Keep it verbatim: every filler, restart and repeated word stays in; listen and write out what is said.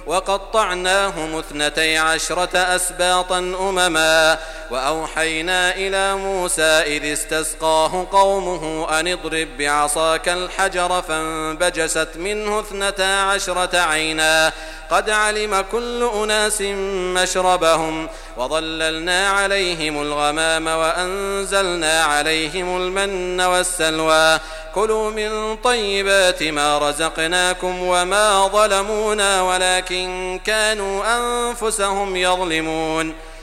وقطعناهم اثنتي عشرة أسباطا أمما وأوحينا إلى موسى إذ استسقاه قومه أن اضرب بعصاك الحجر فانبجست منه اثنتا عشرة عينا قد علم كل أناس مشربهم وظللنا عليهم الغمام وأنزلنا عليهم المن والسلوى كلوا من طيبات ما رزقناكم وما ظلمونا ولكن كانوا أنفسهم يظلمون